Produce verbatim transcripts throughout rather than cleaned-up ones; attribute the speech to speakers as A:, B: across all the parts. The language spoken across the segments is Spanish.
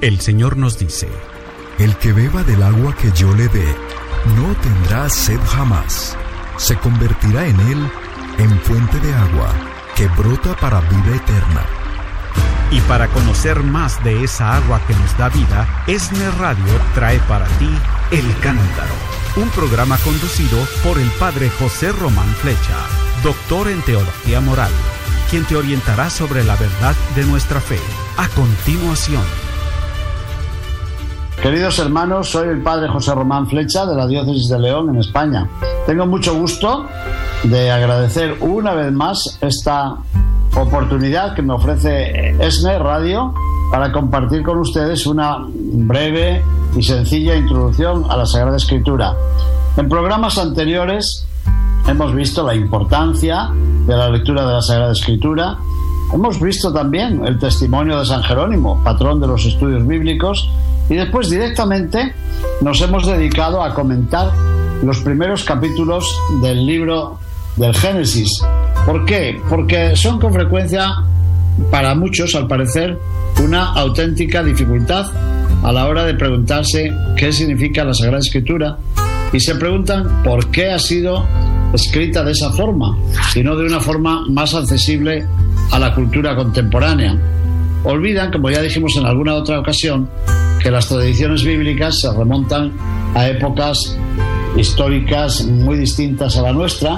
A: El Señor nos dice:
B: el que beba del agua que yo le dé, no tendrá sed jamás. Se convertirá en él en fuente de agua que brota para vida eterna.
A: Y para conocer más de esa agua que nos da vida, ESNE Radio trae para ti El Cántaro, un programa conducido por el Padre José Román Flecha, doctor en Teología Moral, quien te orientará sobre la verdad de nuestra fe. A continuación.
C: Queridos hermanos, soy el Padre José Román Flecha de la Diócesis de León, en España. Tengo mucho gusto de agradecer una vez más esta oportunidad que me ofrece ESNE Radio para compartir con ustedes una breve y sencilla introducción a la Sagrada Escritura. En programas anteriores hemos visto la importancia de la lectura de la Sagrada Escritura. Hemos visto también el testimonio de San Jerónimo, patrón de los estudios bíblicos, y después directamente nos hemos dedicado a comentar los primeros capítulos del libro del Génesis. ¿Por qué? Porque son con frecuencia, para muchos al parecer, una auténtica dificultad a la hora de preguntarse qué significa la Sagrada Escritura, y se preguntan por qué ha sido escrita de esa forma y no de una forma más accesible a la cultura contemporánea. Olvidan, como ya dijimos en alguna otra ocasión, que las tradiciones bíblicas se remontan a épocas históricas muy distintas a la nuestra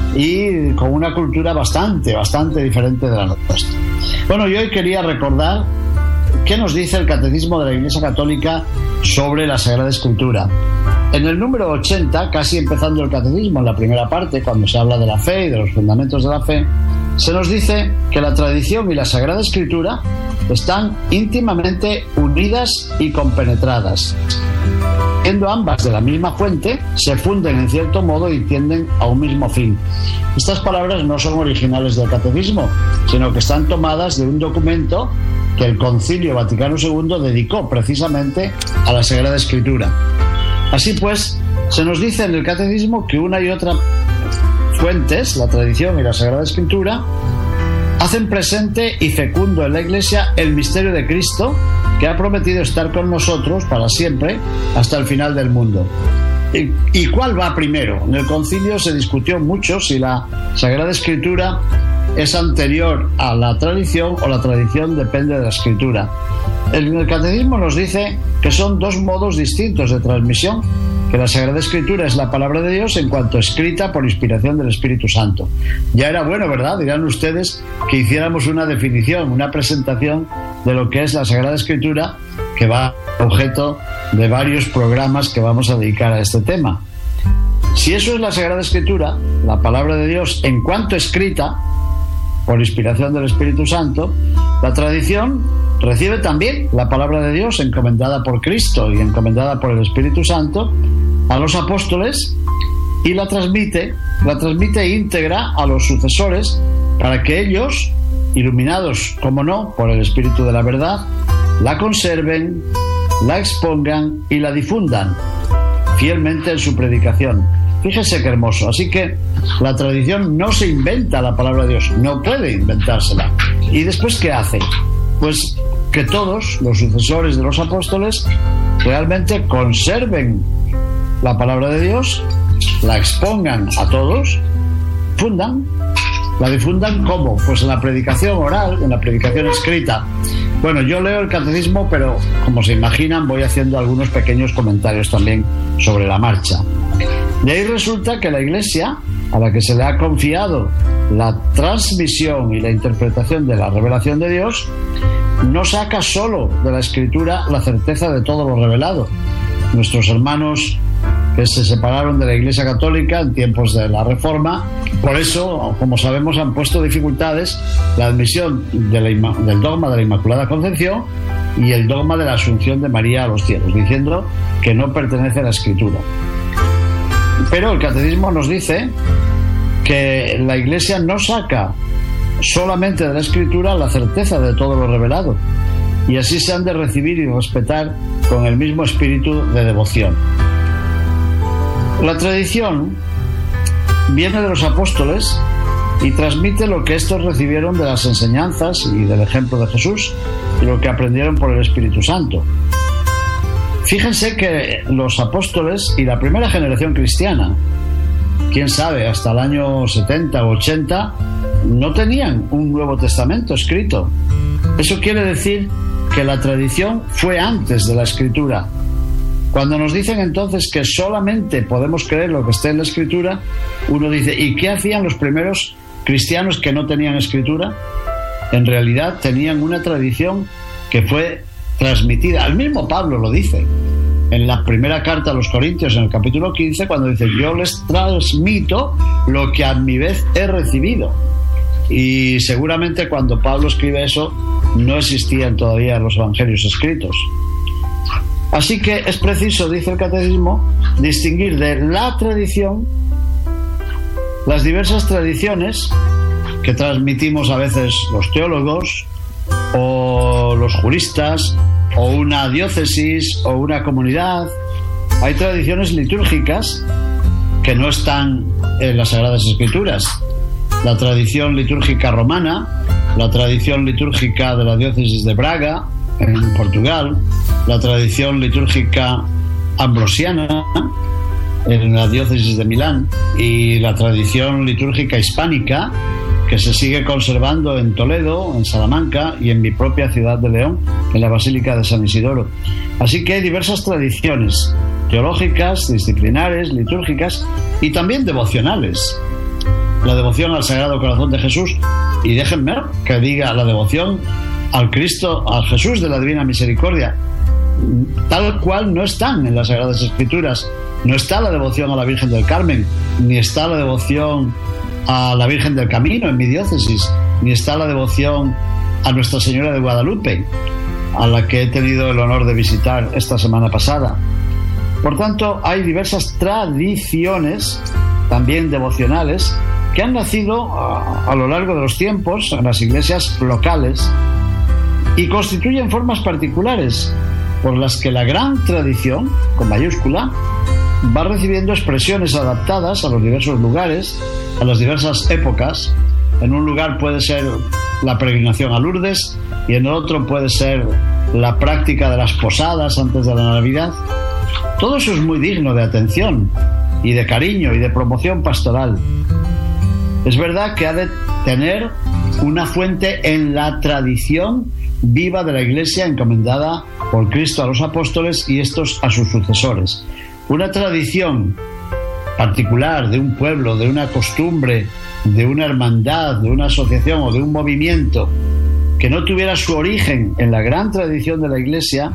C: y con una cultura bastante, bastante diferente de la nuestra. Bueno, yo hoy quería recordar qué nos dice el Catecismo de la Iglesia Católica sobre la Sagrada Escritura. En el número ochenta, casi empezando el Catecismo, en la primera parte, cuando se habla de la fe y de los fundamentos de la fe, se nos dice que la tradición y la Sagrada Escritura están íntimamente unidas y compenetradas. Siendo ambas de la misma fuente, se funden en cierto modo y tienden a un mismo fin. Estas palabras no son originales del Catecismo, sino que están tomadas de un documento que el Concilio Vaticano segundo dedicó precisamente a la Sagrada Escritura. Así pues, se nos dice en el Catecismo que una y otra fuentes, la tradición y la Sagrada Escritura, hacen presente y fecundo en la Iglesia el misterio de Cristo, que ha prometido estar con nosotros para siempre hasta el final del mundo. ¿Y, y cuál va primero? En el concilio se discutió mucho si la Sagrada Escritura es anterior a la tradición o la tradición depende de la Escritura. El, el Catecismo nos dice que son dos modos distintos de transmisión, que la Sagrada Escritura es la palabra de Dios en cuanto escrita por inspiración del Espíritu Santo. Ya era bueno, ¿verdad? Dirán ustedes que hiciéramos una definición, una presentación de lo que es la Sagrada Escritura, que va objeto de varios programas que vamos a dedicar a este tema. Si eso es la Sagrada Escritura, la palabra de Dios en cuanto escrita por inspiración del Espíritu Santo, la tradición recibe también la palabra de Dios encomendada por Cristo y encomendada por el Espíritu Santo a los apóstoles y la transmite, la transmite íntegra a los sucesores para que ellos, iluminados, como no, por el Espíritu de la verdad, la conserven, la expongan y la difundan fielmente en su predicación. Fíjese qué hermoso. Así que la tradición no se inventa la palabra de Dios, no puede inventársela. ¿Y después qué hace? Pues que todos los sucesores de los apóstoles realmente conserven la palabra de Dios, la expongan a todos, fundan, la difundan ¿cómo? Pues en la predicación oral, en la predicación escrita. Bueno, yo leo el Catecismo, pero como se imaginan voy haciendo algunos pequeños comentarios también sobre la marcha. De ahí resulta que la Iglesia, a la que se le ha confiado la transmisión y la interpretación de la revelación de Dios, no saca solo de la Escritura la certeza de todo lo revelado. Nuestros hermanos que se separaron de la Iglesia Católica en tiempos de la Reforma, por eso, como sabemos, han puesto dificultades la admisión de la, del dogma de la Inmaculada Concepción y el dogma de la Asunción de María a los cielos, diciendo que no pertenece a la Escritura. Pero el Catecismo nos dice que la Iglesia no saca solamente de la Escritura la certeza de todo lo revelado, y así se han de recibir y respetar con el mismo espíritu de devoción. La tradición viene de los apóstoles y transmite lo que estos recibieron de las enseñanzas y del ejemplo de Jesús y lo que aprendieron por el Espíritu Santo. Fíjense que los apóstoles y la primera generación cristiana, quién sabe, hasta el año setenta o ochenta, no tenían un Nuevo Testamento escrito. Eso quiere decir que la tradición fue antes de la Escritura. Cuando nos dicen entonces que solamente podemos creer lo que esté en la Escritura, uno dice, ¿y qué hacían los primeros cristianos que no tenían Escritura? En realidad tenían una tradición que fue transmitida. El mismo Pablo lo dice en la primera carta a los Corintios, en el capítulo quince, cuando dice, yo les transmito lo que a mi vez he recibido. Y seguramente cuando Pablo escribe eso, no existían todavía los evangelios escritos. Así que es preciso, dice el catecismo, distinguir de la tradición las diversas tradiciones que transmitimos a veces los teólogos o los juristas o una diócesis o una comunidad. Hay tradiciones litúrgicas que no están en las Sagradas Escrituras. La tradición litúrgica romana, la tradición litúrgica de la diócesis de Braga, en Portugal, la tradición litúrgica ambrosiana en la diócesis de Milán y la tradición litúrgica hispánica que se sigue conservando en Toledo, en Salamanca y en mi propia ciudad de León, en la Basílica de San Isidoro. Así que hay diversas tradiciones teológicas, disciplinares, litúrgicas y también devocionales. La devoción al Sagrado Corazón de Jesús, y déjenme que diga la devoción al Cristo, al Jesús de la Divina Misericordia, tal cual no están en las Sagradas Escrituras. No está la devoción a la Virgen del Carmen, ni está la devoción a la Virgen del Camino en mi diócesis, ni está la devoción a Nuestra Señora de Guadalupe, a la que he tenido el honor de visitar esta semana pasada. Por tanto, hay diversas tradiciones, también devocionales, que han nacido a, a lo largo de los tiempos en las iglesias locales y constituyen formas particulares por las que la gran tradición, con mayúscula, va recibiendo expresiones adaptadas a los diversos lugares, a las diversas épocas. En un lugar puede ser la peregrinación a Lourdes y en otro puede ser la práctica de las posadas antes de la Navidad. Todo eso es muy digno de atención y de cariño y de promoción pastoral. Es verdad que ha de tener una fuente en la tradición viva de la Iglesia encomendada por Cristo a los apóstoles y estos a sus sucesores. Una tradición particular de un pueblo, de una costumbre, de una hermandad, de una asociación o de un movimiento que no tuviera su origen en la gran tradición de la Iglesia,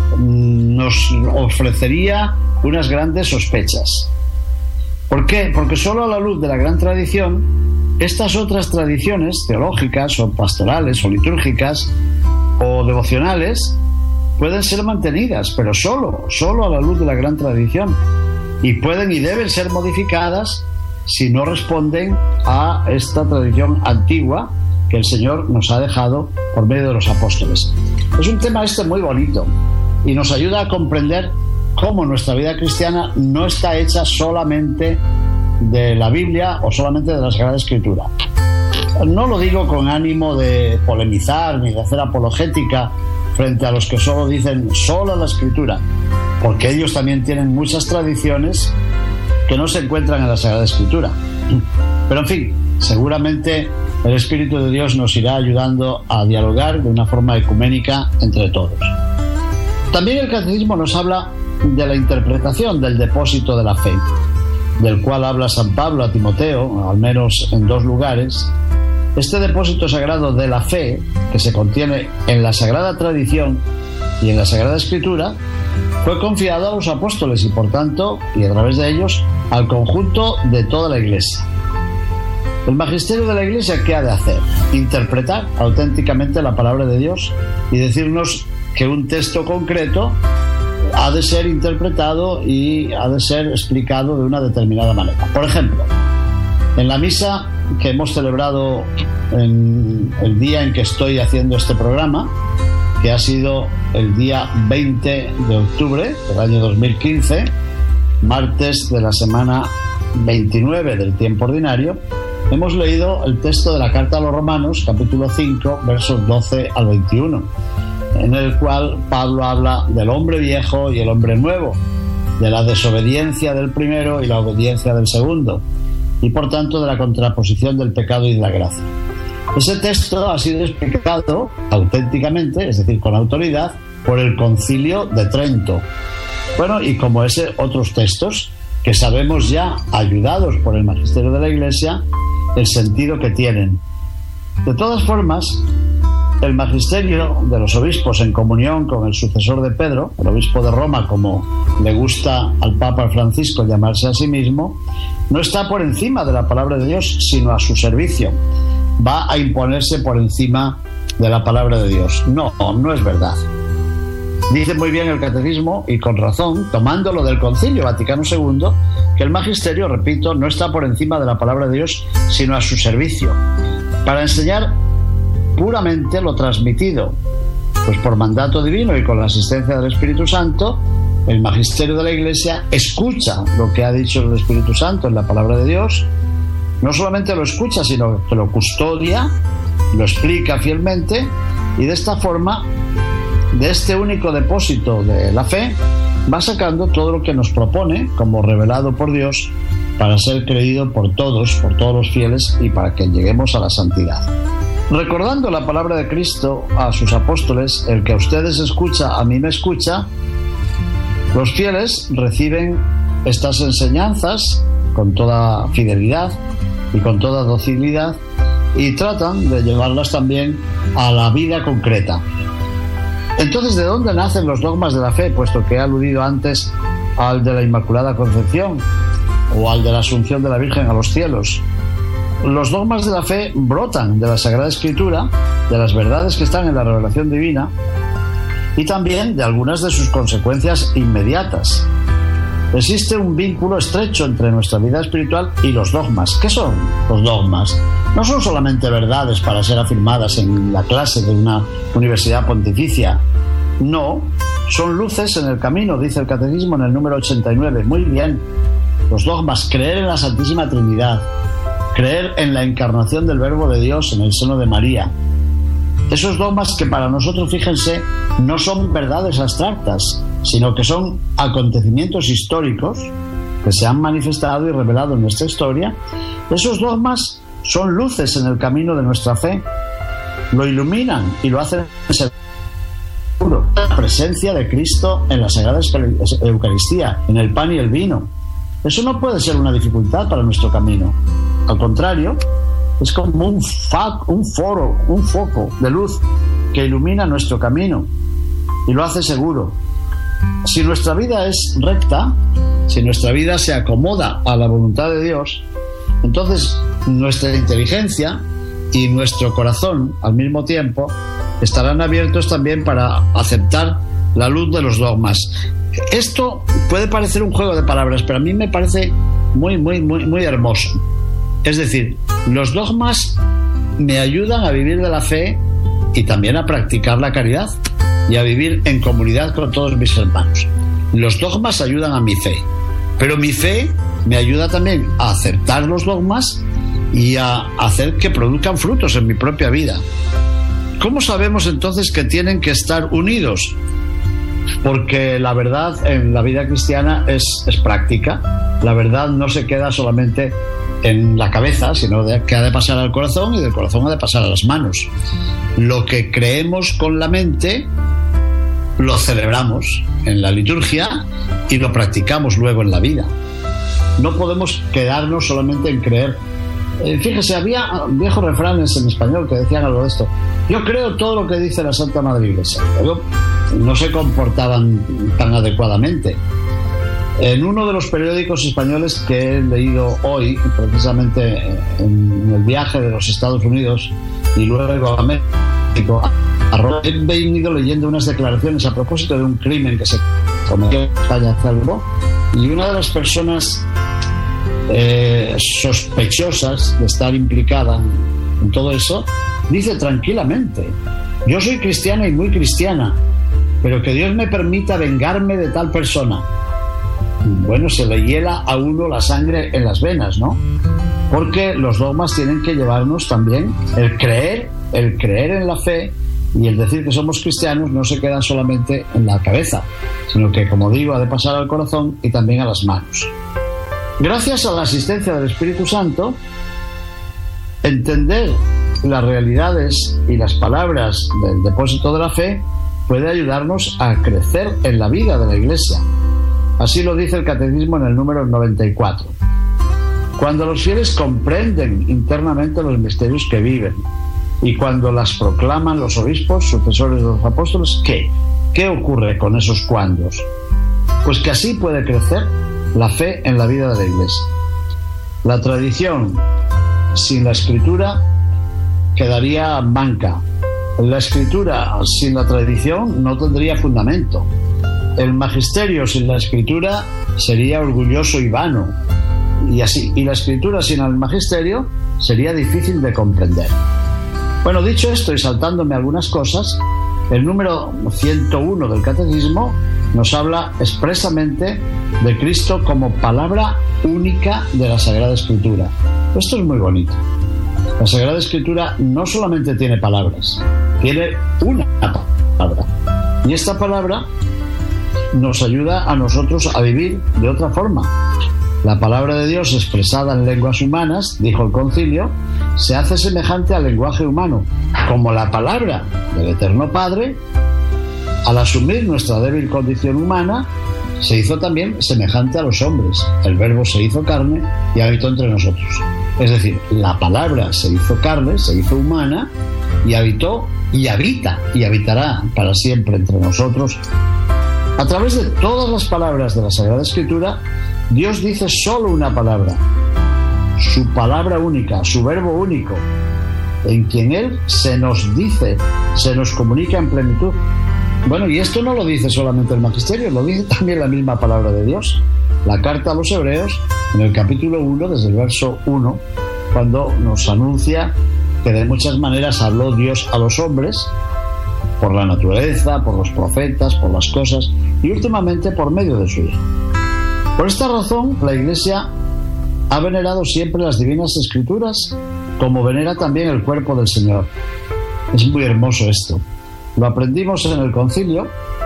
C: nos ofrecería unas grandes sospechas. ¿Por qué? Porque solo a la luz de la gran tradición, estas otras tradiciones teológicas o pastorales o litúrgicas o devocionales pueden ser mantenidas, pero solo, solo a la luz de la gran tradición, y pueden y deben ser modificadas si no responden a esta tradición antigua que el Señor nos ha dejado por medio de los apóstoles. Es un tema este muy bonito y nos ayuda a comprender cómo nuestra vida cristiana no está hecha solamente de la Biblia o solamente de la Sagrada Escritura. No lo digo con ánimo de polemizar ni de hacer apologética frente a los que solo dicen solo la Escritura, porque ellos también tienen muchas tradiciones que no se encuentran en la Sagrada Escritura. Pero en fin, seguramente el Espíritu de Dios nos irá ayudando a dialogar de una forma ecuménica entre todos. También el Catecismo nos habla de la interpretación del depósito de la fe, del cual habla San Pablo a Timoteo, al menos en dos lugares. Este depósito sagrado de la fe, que se contiene en la Sagrada Tradición y en la Sagrada Escritura, fue confiado a los apóstoles y por tanto, y a través de ellos, al conjunto de toda la Iglesia. El magisterio de la Iglesia, ¿qué ha de hacer? Interpretar auténticamente la palabra de Dios y decirnos que un texto concreto ha de ser interpretado y ha de ser explicado de una determinada manera. Por ejemplo, en la misa que hemos celebrado en el día en que estoy haciendo este programa, que ha sido el día veinte de octubre del año dos mil quince, martes de la semana veintinueve del tiempo ordinario, hemos leído el texto de la carta a los Romanos, capítulo cinco, versos doce al veintiuno, en el cual Pablo habla del hombre viejo y el hombre nuevo, de la desobediencia del primero y la obediencia del segundo, y por tanto de la contraposición del pecado y de la gracia. Ese texto ha sido explicado auténticamente, es decir, con autoridad, por el Concilio de Trento. Bueno, y como ese, otros textos que sabemos ya, ayudados por el magisterio de la Iglesia, el sentido que tienen. De todas formas, el magisterio de los obispos, en comunión con el sucesor de Pedro, el obispo de Roma, como le gusta al Papa Francisco llamarse a sí mismo, no está por encima de la palabra de Dios, sino a su servicio. Va a imponerse por encima de la palabra de Dios. No, no es verdad. Dice muy bien el Catecismo, y con razón, tomándolo del Concilio Vaticano segundo, que el magisterio, repito, no está por encima de la palabra de Dios, sino a su servicio, para enseñar puramente lo transmitido, pues por mandato divino y con la asistencia del Espíritu Santo. El magisterio de la Iglesia escucha lo que ha dicho el Espíritu Santo en la palabra de Dios. No solamente lo escucha, sino que lo custodia, lo explica fielmente, y de esta forma, de este único depósito de la fe, va sacando todo lo que nos propone como revelado por Dios para ser creído por todos, por todos los fieles, y para que lleguemos a la santidad. Recordando la palabra de Cristo a sus apóstoles, el que a ustedes escucha, a mí me escucha, los fieles reciben estas enseñanzas con toda fidelidad y con toda docilidad, y tratan de llevarlas también a la vida concreta. Entonces, ¿de dónde nacen los dogmas de la fe? Puesto que he aludido antes al de la Inmaculada Concepción o al de la Asunción de la Virgen a los cielos. Los dogmas de la fe brotan de la Sagrada Escritura, de las verdades que están en la revelación divina, y también de algunas de sus consecuencias inmediatas. Existe un vínculo estrecho entre nuestra vida espiritual y los dogmas. ¿Qué son los dogmas? No son solamente verdades para ser afirmadas en la clase de una universidad pontificia. No, son luces en el camino, dice el Catecismo en el número ochenta y nueve. Muy bien. Los dogmas: creer en la Santísima Trinidad, creer en la encarnación del Verbo de Dios en el seno de María. Esos dogmas que para nosotros, fíjense, no son verdades abstractas, sino que son acontecimientos históricos que se han manifestado y revelado en nuestra historia. Esos dogmas son luces en el camino de nuestra fe, lo iluminan y lo hacen seguro. La presencia de Cristo en la Sagrada Eucaristía, en el pan y el vino. Eso no puede ser una dificultad para nuestro camino. Al contrario, es como un, fa- un foro, un foco de luz que ilumina nuestro camino y lo hace seguro. Si nuestra vida es recta, si nuestra vida se acomoda a la voluntad de Dios, entonces nuestra inteligencia y nuestro corazón al mismo tiempo estarán abiertos también para aceptar la luz de los dogmas. Esto puede parecer un juego de palabras, pero a mí me parece muy, muy, muy, muy hermoso. Es decir, los dogmas me ayudan a vivir de la fe y también a practicar la caridad y a vivir en comunidad con todos mis hermanos. Los dogmas ayudan a mi fe, pero mi fe me ayuda también a aceptar los dogmas y a hacer que produzcan frutos en mi propia vida. ¿Cómo sabemos entonces que tienen que estar unidos? Porque la verdad en la vida cristiana es, es práctica. La verdad no se queda solamente en la cabeza, sino de, que ha de pasar al corazón, y del corazón ha de pasar a las manos. Lo que creemos con la mente lo celebramos en la liturgia y lo practicamos luego en la vida. No podemos quedarnos solamente en creer. Eh, fíjese, había viejos refranes en español que decían algo de esto: yo creo todo lo que dice la Santa Madre Iglesia, pero no se comportaban tan adecuadamente. En uno de los periódicos españoles que he leído hoy, precisamente en el viaje de los Estados Unidos y luego a México, he venido leyendo unas declaraciones a propósito de un crimen que se cometió en España, y una de las personas eh, sospechosas de estar implicada en todo eso dice tranquilamente: yo soy cristiana y muy cristiana, pero que Dios me permita vengarme de tal persona. Bueno, se le hiela a uno la sangre en las venas, ¿no? porque los dogmas tienen que llevarnos también el creer, el creer en la fe, y el decir que somos cristianos no se queda solamente en la cabeza, sino que, como digo, ha de pasar al corazón y también a las manos. Gracias a la asistencia del Espíritu Santo, entender las realidades y las palabras del depósito de la fe puede ayudarnos a crecer en la vida de la Iglesia. Así lo dice el Catecismo en el número noventa y cuatro. Cuando los fieles comprenden internamente los misterios que viven y cuando las proclaman los obispos, sucesores de los apóstoles, ¿qué? ¿Qué ocurre con esos cuandos? Pues que así puede crecer la fe en la vida de la Iglesia. La tradición sin la Escritura quedaría manca. La Escritura sin la tradición no tendría fundamento. El magisterio sin la Escritura sería orgulloso y vano. Y así, y la Escritura sin el magisterio sería difícil de comprender. Bueno, dicho esto y saltándome algunas cosas, el número ciento uno del Catecismo nos habla expresamente de Cristo como palabra única de la Sagrada Escritura. Esto es muy bonito. La Sagrada Escritura no solamente tiene palabras, tiene una palabra. Y esta palabra nos ayuda a nosotros a vivir de otra forma. La palabra de Dios expresada en lenguas humanas, dijo el concilio, se hace semejante al lenguaje humano, como la palabra del Eterno Padre, al asumir nuestra débil condición humana, se hizo también semejante a los hombres. El Verbo se hizo carne y habitó entre nosotros. Es decir, la palabra se hizo carne, se hizo humana y habitó y habita y habitará para siempre entre nosotros. A través de todas las palabras de la Sagrada Escritura, Dios dice solo una palabra, su palabra única, su verbo único, en quien Él se nos dice, se nos comunica en plenitud. Bueno, y esto no lo dice solamente el magisterio, lo dice también la misma palabra de Dios. La carta a los Hebreos, en el capítulo uno, desde el verso uno, cuando nos anuncia que de muchas maneras habló Dios a los hombres, por la naturaleza, por los profetas, por las cosas, y últimamente por medio de su Hijo. Por esta razón, la Iglesia ha venerado siempre las divinas Escrituras, como venera también el cuerpo del Señor. Es muy hermoso esto. Lo aprendimos en el concilio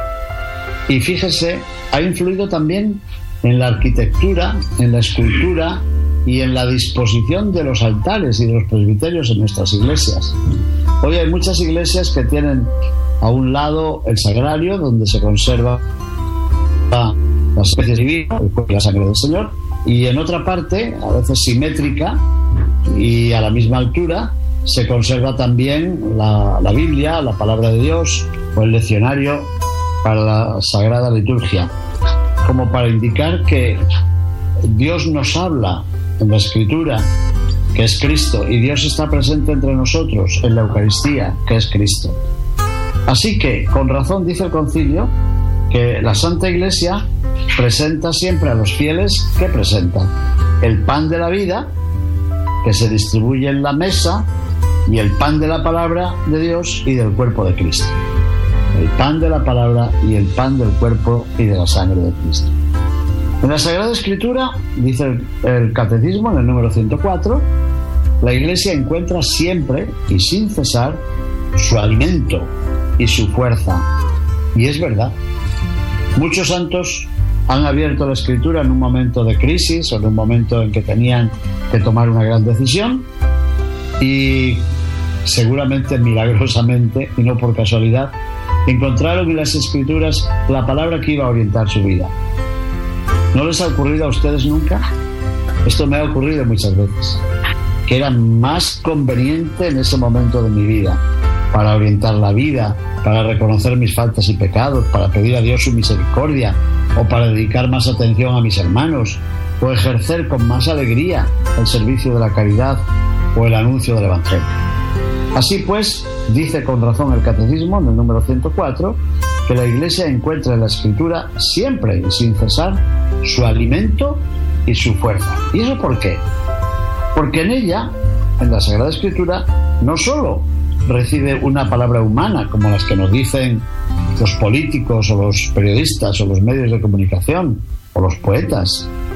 C: y fíjese, ha influido también en la arquitectura, en la escultura y en la disposición de los altares y de los presbiterios en nuestras iglesias. Hoy hay muchas iglesias que tienen a un lado el sagrario, donde se conserva las especies divinas, el cuerpo y la sangre del Señor, y en otra parte, a veces simétrica y a la misma altura, se conserva también la, la Biblia, la palabra de Dios, o el leccionario para la Sagrada Liturgia, como para indicar que Dios nos habla en la Escritura, que es Cristo, y Dios está presente entre nosotros en la Eucaristía, que es Cristo. Así que, con razón dice el concilio, que la Santa Iglesia presenta siempre a los fieles, ¿qué presenta? El pan de la vida, que se distribuye en la mesa, y el pan de la palabra de Dios y del cuerpo de Cristo. El pan de la palabra y el pan del cuerpo y de la sangre de Cristo. En la Sagrada Escritura, dice el, el Catecismo en el número ciento cuatro, la Iglesia encuentra siempre y sin cesar su alimento y su fuerza. Y es verdad. Muchos santos han abierto la Escritura en un momento de crisis o en un momento en que tenían que tomar una gran decisión y seguramente milagrosamente y no por casualidad encontraron en las Escrituras la palabra que iba a orientar su vida. ¿No les ha ocurrido a ustedes nunca? Esto me ha ocurrido muchas veces, que era más conveniente en ese momento de mi vida para orientar la vida, para reconocer mis faltas y pecados, para pedir a Dios su misericordia, o para dedicar más atención a mis hermanos, o ejercer con más alegría el servicio de la caridad o el anuncio del Evangelio. Así pues, dice con razón el Catecismo en el número ciento cuatro, que la Iglesia encuentra en la Escritura siempre y sin cesar su alimento y su fuerza. ¿Y eso por qué? Porque en ella, en la Sagrada Escritura, no solo recibe una palabra humana como las que nos dicen los políticos o los periodistas o los medios de comunicación o los poetas,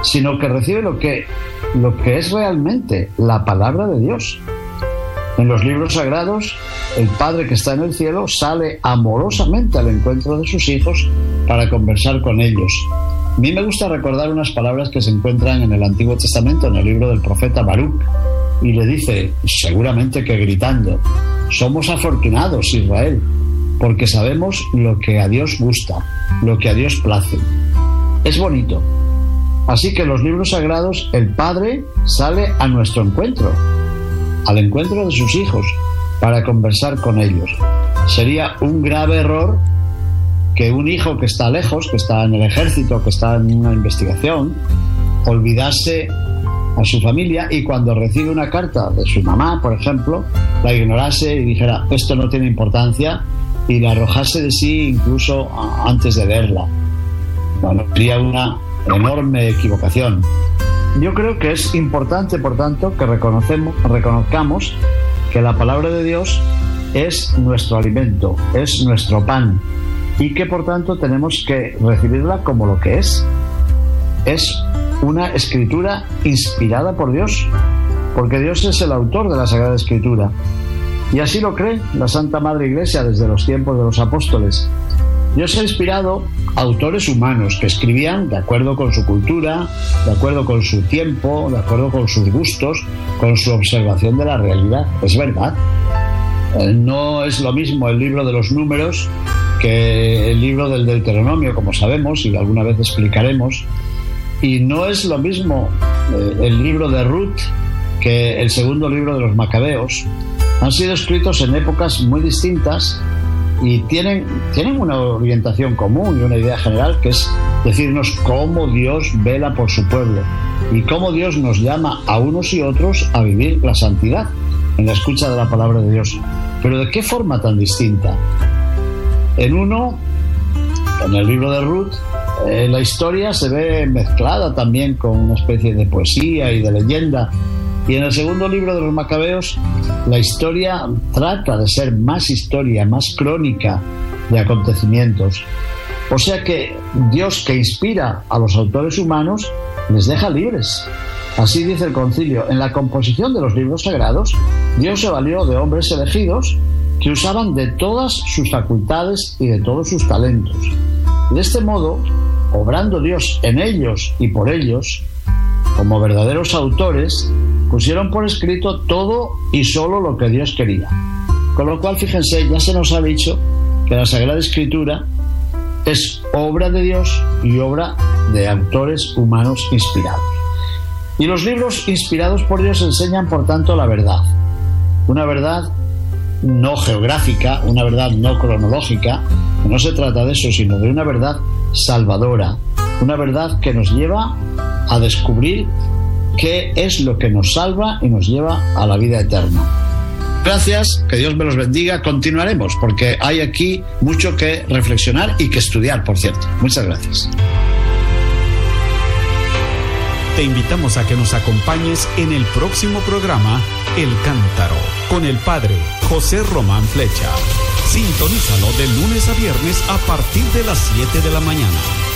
C: sino que recibe lo que, lo que es realmente la palabra de Dios. En los libros sagrados, el Padre que está en el cielo sale amorosamente al encuentro de sus hijos para conversar con ellos. A mí me gusta recordar unas palabras que se encuentran en el Antiguo Testamento, en el libro del profeta Baruch, y le dice, seguramente que gritando, somos afortunados, Israel, porque sabemos lo que a Dios gusta, lo que a Dios place. Es bonito. Así que en los libros sagrados el Padre sale a nuestro encuentro, al encuentro de sus hijos, para conversar con ellos. Sería un grave error que un hijo que está lejos, que está en el ejército, que está en una investigación, olvidase a su familia y cuando recibe una carta de su mamá, por ejemplo, la ignorase y dijera, esto no tiene importancia, y la arrojase de sí incluso antes de verla. Bueno, sería una enorme equivocación. Yo creo que es importante, por tanto, que reconocemos, reconozcamos que la palabra de Dios es nuestro alimento, es nuestro pan, y que por tanto tenemos que recibirla como lo que es. Es una escritura inspirada por Dios, porque Dios es el autor de la Sagrada Escritura. Y así lo cree la Santa Madre Iglesia desde los tiempos de los apóstoles. Dios ha inspirado a autores humanos que escribían de acuerdo con su cultura, de acuerdo con su tiempo, de acuerdo con sus gustos, con su observación de la realidad. Es verdad. No es lo mismo el libro de los Números que el libro del Deuteronomio, como sabemos y alguna vez explicaremos. Y no es lo mismo el libro de Ruth que el segundo libro de los Macabeos. Han sido escritos en épocas muy distintas y tienen, tienen una orientación común y una idea general, que es decirnos cómo Dios vela por su pueblo y cómo Dios nos llama a unos y otros a vivir la santidad en la escucha de la palabra de Dios. Pero ¿de qué forma tan distinta? En uno, en el libro de Ruth, eh, la historia se ve mezclada también con una especie de poesía y de leyenda. Y en el segundo libro de los Macabeos, la historia trata de ser más historia, más crónica de acontecimientos. O sea que Dios, que inspira a los autores humanos, les deja libres. Así dice el concilio: en la composición de los libros sagrados, Dios se valió de hombres elegidos que usaban de todas sus facultades y de todos sus talentos. De este modo, obrando Dios en ellos y por ellos, como verdaderos autores, pusieron por escrito todo y solo lo que Dios quería. Con lo cual, fíjense, ya se nos ha dicho que la Sagrada Escritura es obra de Dios y obra de autores humanos inspirados. Y los libros inspirados por Dios enseñan, por tanto, la verdad. Una verdad no geográfica, una verdad no cronológica, que no se trata de eso, sino de una verdad salvadora, una verdad que nos lleva a descubrir qué es lo que nos salva y nos lleva a la vida eterna. Gracias, que Dios me los bendiga. Continuaremos, porque hay aquí mucho que reflexionar y que estudiar, por cierto. Muchas gracias.
A: Te invitamos a que nos acompañes en el próximo programa El Cántaro, con el Padre José Román Flecha. Sintonízalo de lunes a viernes a partir de las siete de la mañana.